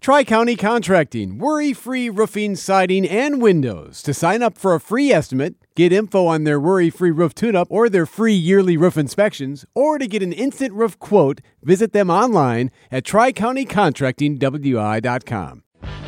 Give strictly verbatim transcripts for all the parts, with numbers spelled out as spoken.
Tri-County Contracting, worry-free roofing, siding, and windows. To sign up for a free estimate, get info on their worry-free roof tune-up or their free yearly roof inspections, or to get an instant roof quote, visit them online at tri county contracting w i dot com.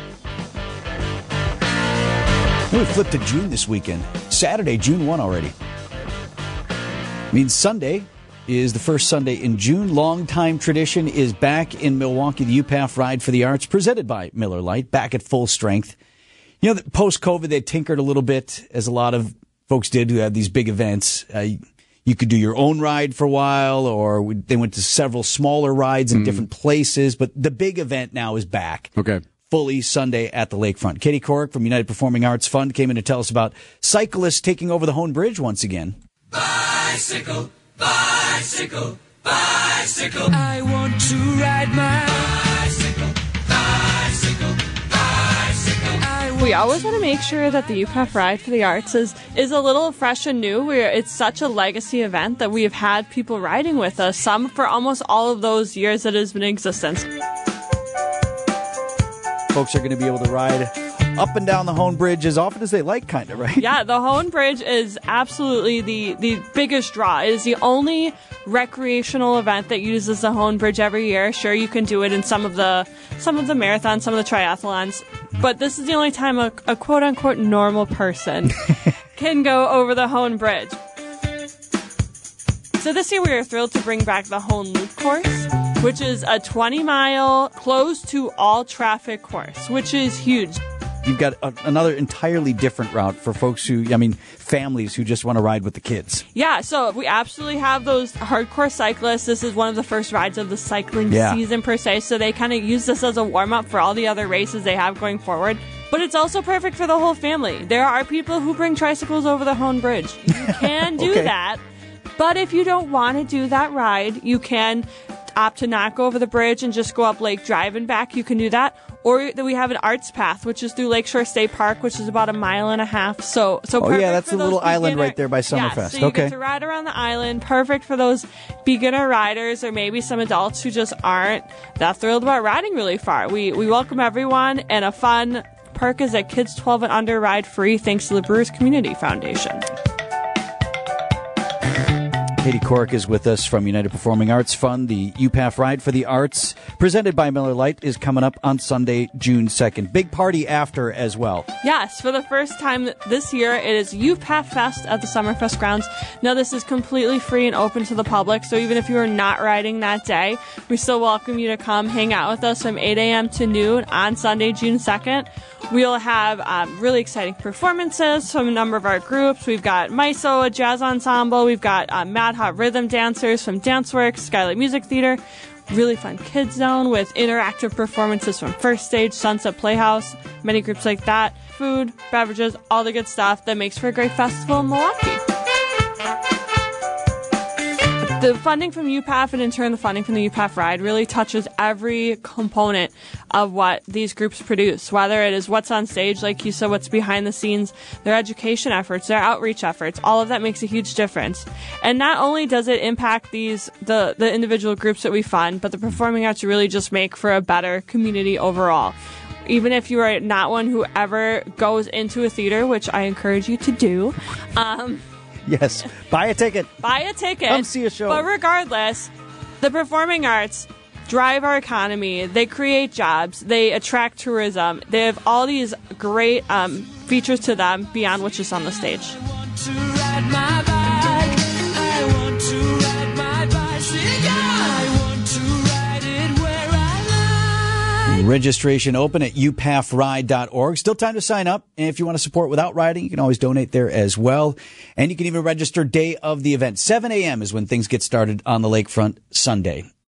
We flipped to June this weekend. Saturday, June first already. Means Sunday is the first Sunday in June. Longtime tradition is back in Milwaukee. The U P A F Ride for the Arts, presented by Miller Lite, back at full strength. You know, post-COVID, they tinkered a little bit, as a lot of folks did who had these big events. Uh, you could do your own ride for a while, or we, they went to several smaller rides in mm. different places. But the big event now is back. Okay. Fully Sunday at the lakefront. Katie Corrick from United Performing Arts Fund came in to tell us about cyclists taking over the Hone Bridge once again. Bicycle, bicycle, bicycle. I want to ride my bicycle, bicycle, bicycle. We always want to make sure that the U P A F Ride for the Arts is, is a little fresh and new. We're, it's such a legacy event that we have had people riding with us, some for almost all of those years that it has been in existence. Folks are going to be able to ride up and down the Hone Bridge as often as they like, kind of, right? Yeah, the Hone Bridge is absolutely the, the biggest draw. It is the only recreational event that uses the Hone Bridge every year. Sure, you can do it in some of the some of the marathons, some of the triathlons, but this is the only time a, a quote-unquote normal person can go over the Hone Bridge. So this year we are thrilled to bring back the Hone Loop course, which is a twenty-mile closed-to-all-traffic course, which is huge. You've got a, another entirely different route for folks who, I mean, families who just want to ride with the kids. Yeah, so we absolutely have those hardcore cyclists. This is one of the first rides of the cycling yeah. season, per se, so they kind of use this as a warm-up for all the other races they have going forward. But it's also perfect for the whole family. There are people who bring tricycles over the Hone Bridge. You can do okay. that, but if you don't want to do that ride, you can opt to not go over the bridge and just go up Lake Drive and back. You can do that. Or we have an arts path, which is through Lakeshore State Park, which is about a mile and a half. So, so oh perfect yeah, that's for a those little beginner, island right there by Summerfest. Yes, so you okay. get to ride around the island. Perfect for those beginner riders, or maybe some adults who just aren't that thrilled about riding really far. We we welcome everyone, and a fun perk is that kids twelve and under ride free, thanks to the Brewers Community Foundation. Katie Corrick is with us from United Performing Arts Fund. The U P A F Ride for the Arts, presented by Miller Lite, is coming up on Sunday, June second. Big party after as well. Yes, for the first time this year, it is U P A F Fest at the Summerfest grounds. Now, this is completely free and open to the public, so even if you are not riding that day, we still welcome you to come hang out with us from eight a.m. to noon on Sunday, June second. We'll have um, really exciting performances from a number of our groups. We've got MISO, a jazz ensemble. We've got uh, Mad Hot Rhythm dancers from Danceworks, Skylight Music Theater. Really fun kids zone with interactive performances from First Stage, Sunset Playhouse, many groups like that. Food, beverages, all the good stuff that makes for a great festival in Milwaukee. The funding from U P A F, and in turn the funding from the U P A F Ride, really touches every component of what these groups produce, whether it is what's on stage, like you said, what's behind the scenes, their education efforts, their outreach efforts. All of that makes a huge difference. And not only does it impact these the, the individual groups that we fund, but the performing arts really just make for a better community overall. Even if you are not one who ever goes into a theater, which I encourage you to do, um... Yes, buy a ticket. Buy a ticket. Come see a show. But regardless, the performing arts drive our economy. They create jobs. They attract tourism. They have all these great um, features to them beyond what's just on the stage. I want to ride my bike. I want to ride my bicycle. I want to ride it where I like. Registration open at u p a f ride dot org. Still time to sign up. And if you want to support without riding, you can always donate there as well. And you can even register day of the event. seven a.m. is when things get started on the lakefront Sunday.